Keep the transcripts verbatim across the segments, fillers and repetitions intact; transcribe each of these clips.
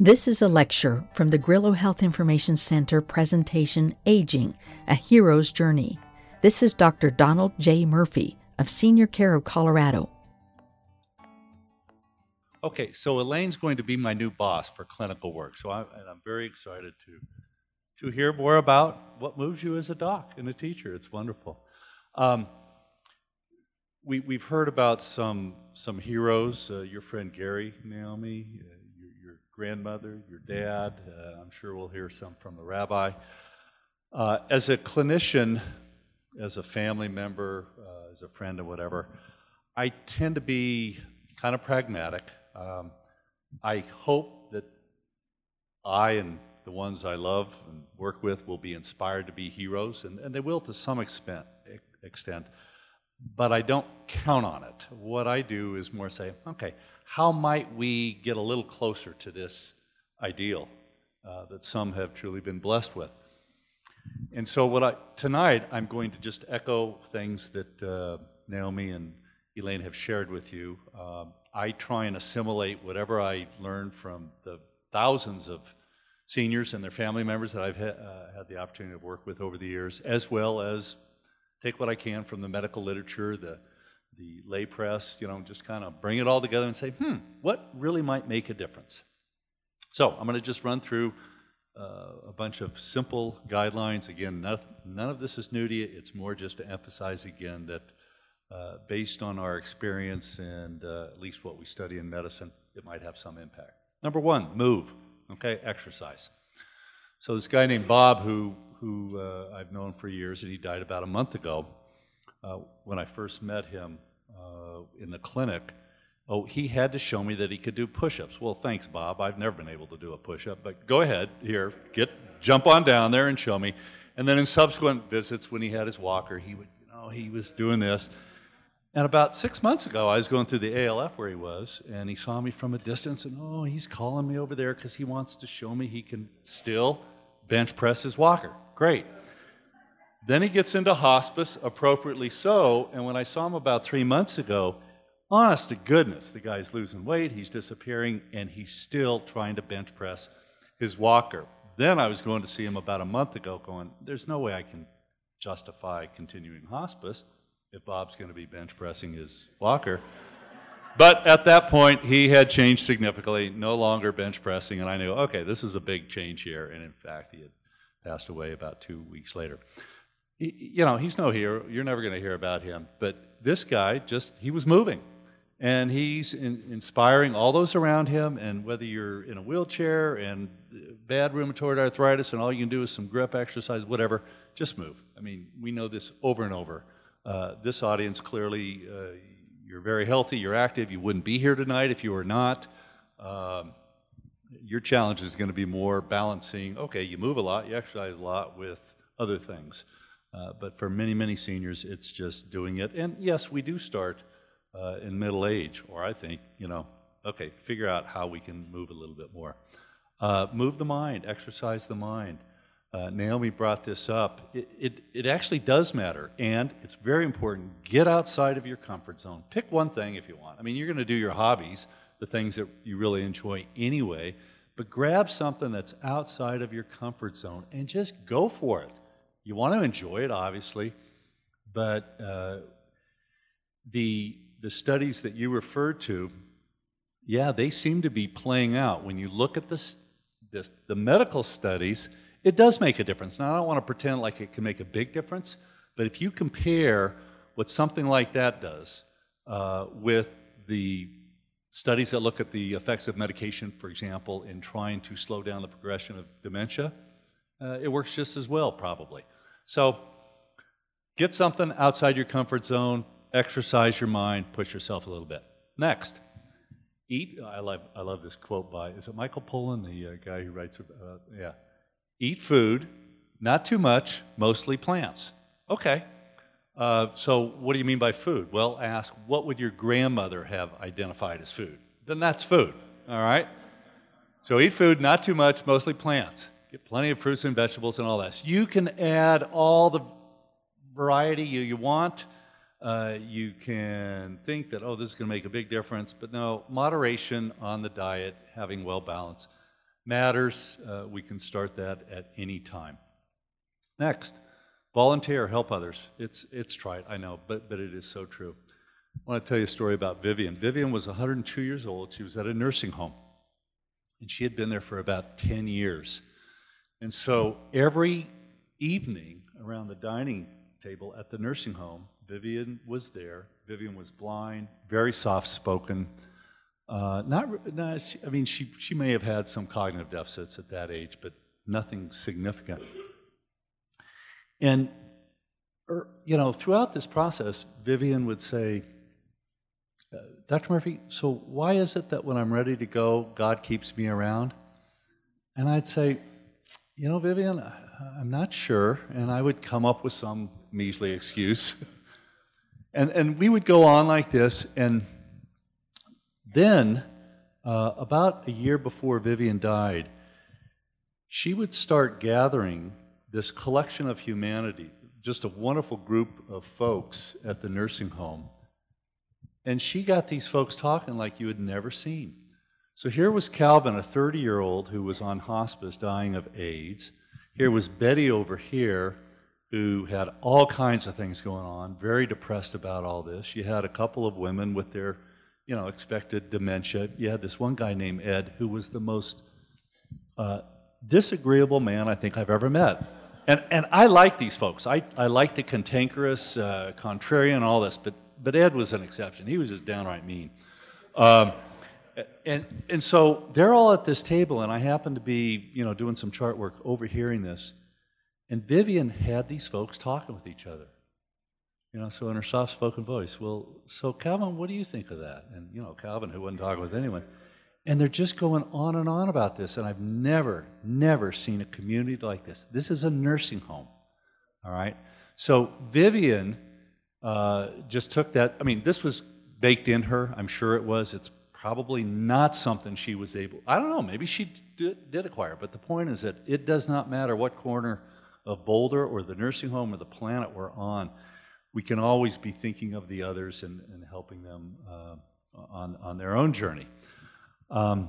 This is a lecture from the Grillo Health Information Center presentation, Aging, A Hero's Journey. This is Doctor Donald J. Murphy of Senior Care of Colorado. Okay, so Elaine's going to be my new boss for clinical work, so I'm, and I'm very excited to, to hear more about what moves you as a doc and a teacher. It's wonderful. Um, we, we've heard about some, some heroes, uh, your friend Gary, Naomi, uh, your, your grandmother, your dad. Uh, I'm sure we'll hear some from the rabbi. Uh, as a clinician, as a family member, uh, as a friend or whatever, I tend to be kind of pragmatic. Um, I hope that I and the ones I love and work with will be inspired to be heroes, and, and they will to some extent, extent, but I don't count on it. What I do is more say, okay, how might we get a little closer to this ideal uh, that some have truly been blessed with? And so what I, tonight I'm going to just echo things that uh, Naomi and Elaine have shared with you. Um, I try and assimilate whatever I learned from the thousands of seniors and their family members that I've ha uh, had the opportunity to work with over the years, as well as take what I can from the medical literature, the, the lay press, you know, just kind of bring it all together and say, hmm, what really might make a difference? So I'm going to just run through uh, a bunch of simple guidelines. Again, none, none of this is new to you. It's more just to emphasize again that Uh, based on our experience and uh, at least what we study in medicine, it might have some impact. Number one, move, okay, exercise. So this guy named Bob, who, who uh, I've known for years, and he died about a month ago, uh, when I first met him uh, in the clinic, oh, he had to show me that he could do push-ups. Well, thanks, Bob. I've never been able to do a push-up, but go ahead, here, get, jump on down there and show me. And then in subsequent visits, when he had his walker, he would, you know, he was doing this. And about six months ago, I was going through the A L F where he was, and he saw me from a distance, and oh, he's calling me over there because he wants to show me he can still bench press his walker. Great. Then he gets into hospice, appropriately so, and when I saw him about three months ago, honest to goodness, the guy's losing weight, he's disappearing, and he's still trying to bench press his walker. Then I was going to see him about a month ago going, there's no way I can justify continuing hospice if Bob's going to be bench pressing his walker. But at that point, he had changed significantly, no longer bench pressing, and I knew, okay, this is a big change here, and in fact, he had passed away about two weeks later. He, you know, he's no hero, you're never going to hear about him, but this guy just, he was moving, and he's in, inspiring all those around him, and whether you're in a wheelchair and bad rheumatoid arthritis and all you can do is some grip exercise, whatever, just move. I mean, we know this over and over. Uh, this audience, clearly, uh, you're very healthy, you're active, you wouldn't be here tonight if you were not. Um, your challenge is going to be more balancing, okay, you move a lot, you exercise a lot with other things. Uh, but for many, many seniors, it's just doing it. And yes, we do start uh, in middle age, or I think, you know, okay, figure out how we can move a little bit more. Uh, move the mind, exercise the mind. Uh, Naomi brought this up. It, it, it actually does matter, and it's very important. Get outside of your comfort zone. Pick one thing if you want. I mean, you're going to do your hobbies, the things that you really enjoy anyway, but grab something that's outside of your comfort zone and just go for it. You want to enjoy it, obviously, but uh, the, the studies that you referred to, yeah, they seem to be playing out. When you look at this, this, the medical studies, it does make a difference. Now, I don't want to pretend like it can make a big difference, but if you compare what something like that does uh, with the studies that look at the effects of medication, for example, in trying to slow down the progression of dementia, uh, it works just as well, probably. So get something outside your comfort zone, exercise your mind, push yourself a little bit. Next, eat. I love, I love this quote by, is it Michael Pollan, the uh, guy who writes, uh, yeah. Eat food, not too much, mostly plants. Okay, uh, so what do you mean by food? Well, ask, what would your grandmother have identified as food? Then that's food, all right? So eat food, not too much, mostly plants. Get plenty of fruits and vegetables and all that. So you can add all the variety you, you want. Uh, you can think that, oh, this is going to make a big difference, but no, moderation on the diet, having well balanced. matters, uh, we can start that at any time. Next, volunteer, help others. It's, it's trite, I know, but, but it is so true. I want to tell you a story about Vivian. Vivian was one hundred two years old. She was at a nursing home, and she had been there for about ten years. And so every evening around the dining table at the nursing home, Vivian was there. Vivian was blind, very soft-spoken. Uh, not, not she, I mean, she, she may have had some cognitive deficits at that age, but nothing significant. And, er, you know, throughout this process, Vivian would say, uh, Doctor Murphy, so why is it that when I'm ready to go, God keeps me around? And I'd say, you know, Vivian, I, I'm not sure. And I would come up with some measly excuse. and, and we would go on like this, and then, uh, about a year before Vivian died, she would start gathering this collection of humanity, just a wonderful group of folks at the nursing home. And she got these folks talking like you had never seen. So here was Calvin, a thirty-year-old who was on hospice dying of AIDS. Here was Betty over here, who had all kinds of things going on, very depressed about all this. You had a couple of women with their, you know, expected dementia. You had this one guy named Ed, who was the most uh, disagreeable man I think I've ever met. And, and I like these folks. I, I like the cantankerous, uh, contrarian, all this, but, but Ed was an exception. He was just downright mean. Um, and, and so they're all at this table, and I happen to be, you know, doing some chart work, overhearing this. And Vivian had these folks talking with each other. You know, so in her soft-spoken voice, well, so Calvin, what do you think of that? And, you know, Calvin, who wasn't talking with anyone. And they're just going on and on about this, and I've never, never seen a community like this. This is a nursing home, all right? So Vivian uh, just took that. I mean, this was baked in her. I'm sure it was. It's probably not something she was able, I don't know, maybe she did, did acquire, but the point is that it does not matter what corner of Boulder or the nursing home or the planet we're on, we can always be thinking of the others and, and helping them uh, on, on their own journey. Um,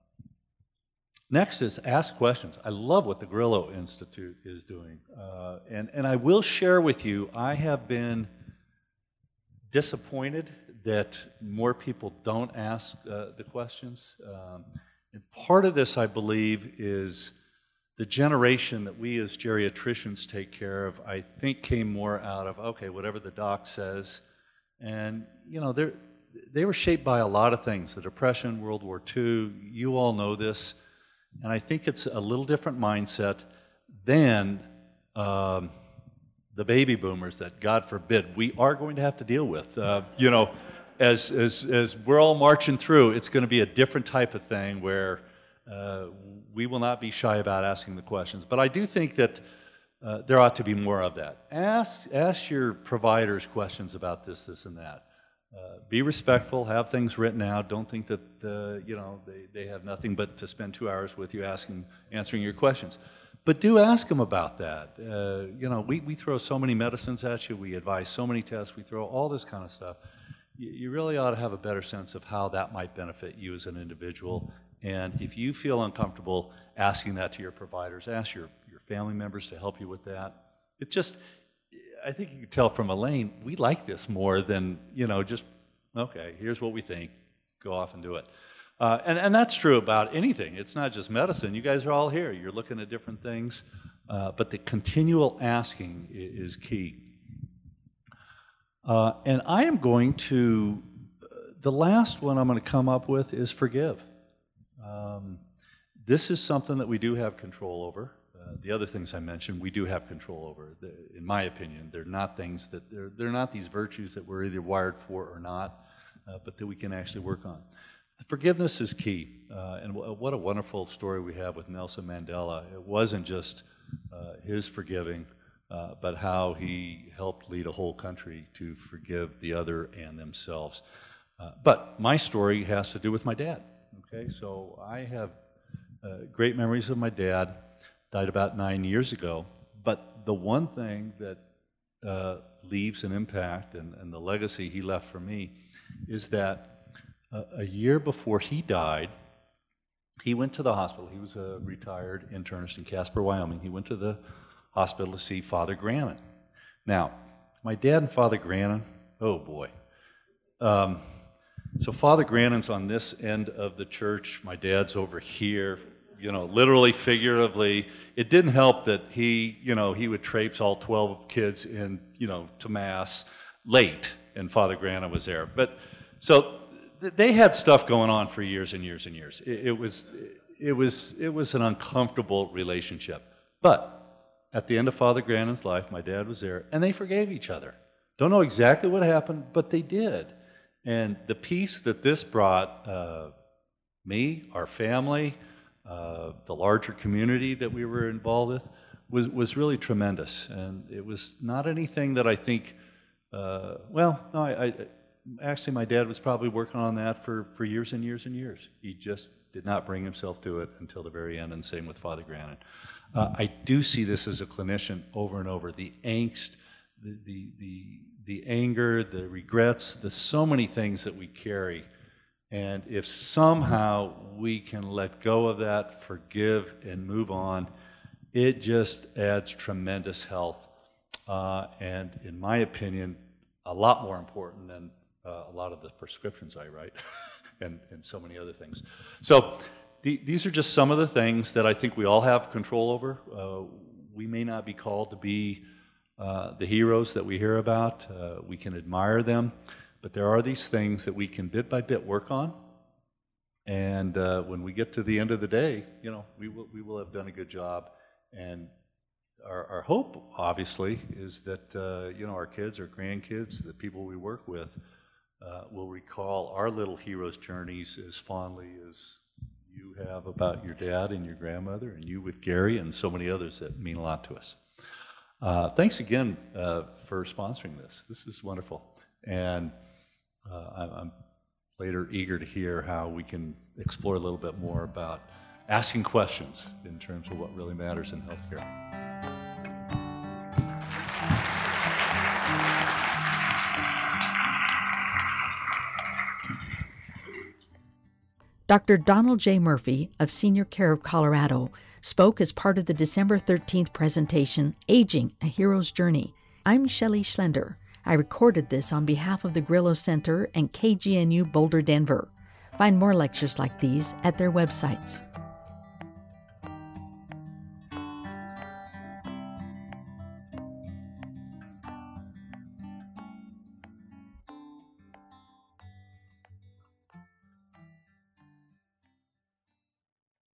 next is ask questions. I love what the Grillo Institute is doing. Uh, and, and I will share with you, I have been disappointed that more people don't ask uh, the questions. Um, and part of this, I believe, is the generation that we as geriatricians take care of, I think came more out of, okay, whatever the doc says. And, you know, they're, they were shaped by a lot of things, the Depression, World War Two, you all know this, and I think it's a little different mindset than um, the baby boomers that, God forbid, we are going to have to deal with. Uh, you know, as, as, as we're all marching through, it's going to be a different type of thing where uh, we will not be shy about asking the questions. But I do think that uh, there ought to be more of that. Ask, ask your providers questions about this, this, and that. Uh, be respectful, have things written out. Don't think that, uh, you know, they, they have nothing but to spend two hours with you asking, answering your questions. But do ask them about that. Uh, you know, we, we throw so many medicines at you, we advise so many tests, we throw all this kind of stuff. You, you really ought to have a better sense of how that might benefit you as an individual. And if you feel uncomfortable asking that to your providers, ask your, your family members to help you with that. It just, I think you can tell from Elaine, we like this more than, you know, just, okay, here's what we think, go off and do it. Uh, and, and that's true about anything. It's not just medicine. You guys are all here. You're looking at different things. Uh, but the continual asking is, is key. Uh, and I am going to, uh, the last one I'm going to come up with is forgive. Um, this is something that we do have control over. Uh, the other things I mentioned, we do have control over. The, in my opinion, they're not things that, they're, they're not these virtues that we're either wired for or not, uh, but that we can actually work on. The forgiveness is key, uh, and w what a wonderful story we have with Nelson Mandela. It wasn't just uh, his forgiving, uh, but how he helped lead a whole country to forgive the other and themselves. Uh, but my story has to do with my dad, okay? So I have uh, great memories of my dad. Died about nine years ago, but the one thing that uh, leaves an impact and, and the legacy he left for me is that uh, a year before he died, he went to the hospital. He was a retired internist in Casper, Wyoming. He went to the hospital to see Father Grannon. Now, my dad and Father Grannon, oh boy. Um, so Father Grannon's on this end of the church. My dad's over here, you know, literally, figuratively. It didn't help that he, you know, he would traipse all twelve kids in, you know, to Mass late, and Father Grannon was there. But, so, they had stuff going on for years and years and years. It, it was, it was, it was an uncomfortable relationship. But at the end of Father Grannon's life, my dad was there, and they forgave each other. Don't know exactly what happened, but they did. And the peace that this brought uh, me, our family, uh, the larger community that we were involved with, was was really tremendous. And it was not anything that I think. Uh, well, no, I. I Actually, my dad was probably working on that for, for years and years and years. He just did not bring himself to it until the very end, and same with Father Grannon. Uh, I do see this as a clinician over and over, the angst, the, the, the, the anger, the regrets, the so many things that we carry. And if somehow we can let go of that, forgive, and move on, it just adds tremendous health. Uh, and in my opinion, a lot more important than Uh, a lot of the prescriptions I write and, and so many other things. So the, these are just some of the things that I think we all have control over. Uh, we may not be called to be uh, the heroes that we hear about. Uh, we can admire them, but there are these things that we can bit by bit work on. And uh, when we get to the end of the day, you know, we will, we will have done a good job. And our, our hope, obviously, is that, uh, you know, our kids, our grandkids, the people we work with, Uh, will recall our little hero's journeys as fondly as you have about your dad and your grandmother, and you with Gary, and so many others that mean a lot to us. Uh, thanks again uh, for sponsoring this. This is wonderful. And uh, I'm, I'm later eager to hear how we can explore a little bit more about asking questions in terms of what really matters in healthcare. Doctor Donald J. Murphy of Senior Care of Colorado spoke as part of the December thirteenth presentation, Aging, A Hero's Journey. I'm Shelley Schlender. I recorded this on behalf of the Grillo Center and K G N U Boulder, Denver. Find more lectures like these at their websites.